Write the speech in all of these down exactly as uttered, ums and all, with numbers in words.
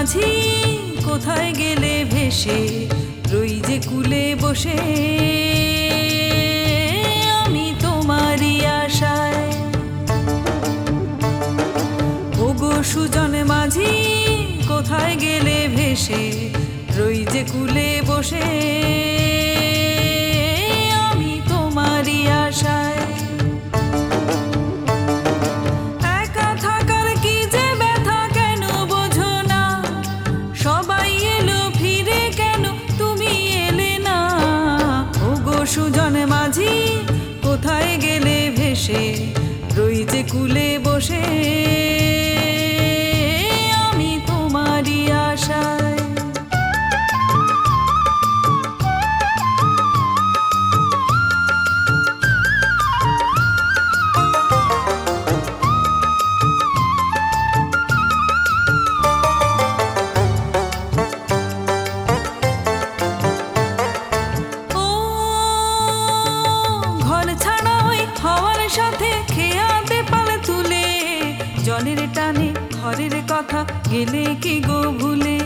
মাঝি কোথায় গেলে ভেসে রই যে কুলে বসে আমি তোমারই আশায়। ওগো সুজন মাঝি কোথায় গেলে ভেসে রই যে কুলে বসে আমি তোমারই আশায়। একা থাকার কি যে ব্যথা কেন বোঝো না, সবাই এলো ফিরে কেন তুমি এলে না। ওগো সুজন মাঝি কোথায় গেলে ভেসে রই যে কুলে বসে আমি তোমারই আশায়। সাথে খেয়াতে পালে তুলে জলের টানে ঘরের কথা গেলে কি গো ভুলে।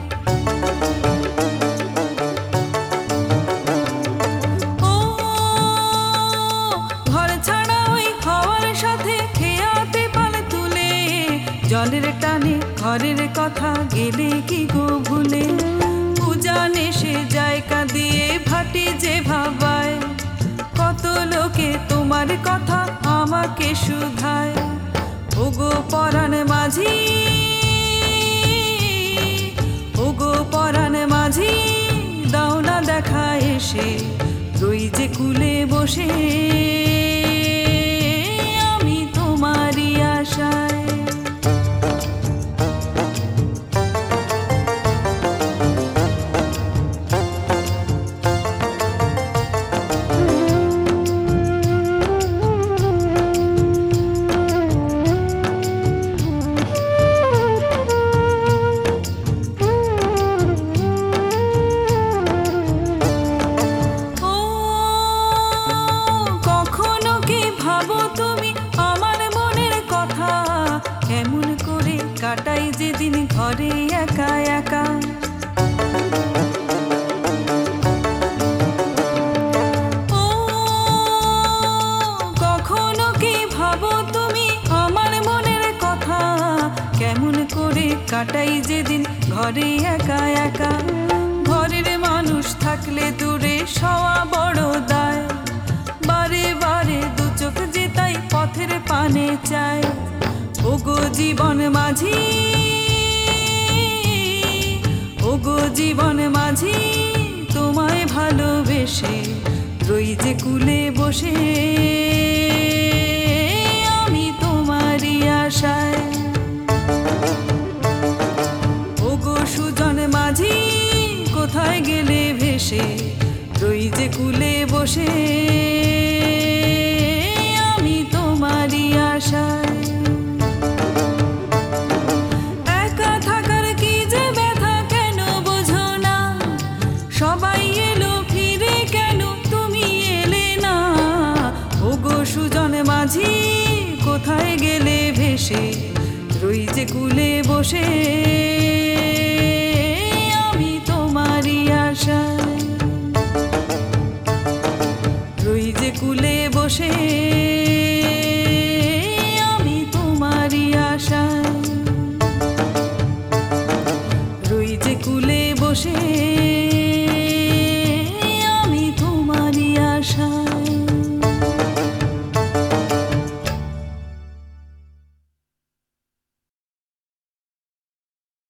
ও ঘর ছাড়া ওই হওয়ার সাথে খেয়াতে পালে তুলে জলের টানে ঘরের কথা গেলে কি গো ভুলে। উজান এসে যায় কাঁদিয়ে ভাটি যে ভাবায়, কত লোকে তোমার কথা আমাকে শুধায়। ওগো পরাণ মাঝি ওগো পরাণ মাঝি দাও না দেখা এসে রই যে কুলে বসে আমি তোমারই আশায়। কেমন করে কাটাই যেদিন ঘরে একা একা। ও কখনো কি ভাবো তুমি আমার মনের কথা, কেমন করে কাটাই যেদিন ঘরে একা একা। ঘরের মানুষ থাকলে দূরে সওয়া বড় দায়, বারে বারে দু চোখ যে তাই পথের পানে চায়। ওগো জীবন মাঝি ওগো জীবন মাঝি তোমায় ভালোবেসে রই যে কুলে বসে আমি তোমারই আশায়। ওগো সুজন মাঝি কোথায় গেলে ভেসে রই যে কুলে বসে আমি তোমারই আশায়। সবাই এলো ফিরে কেন তুমি এলে না। ওগো সুজন মাঝি কোথায় গেলে ভেসে রই যে কুলে বসে আমি তোমারই আশায়। রই যে কুলে বসে আমি তোমারই আশায়। রই যে কুলে বসে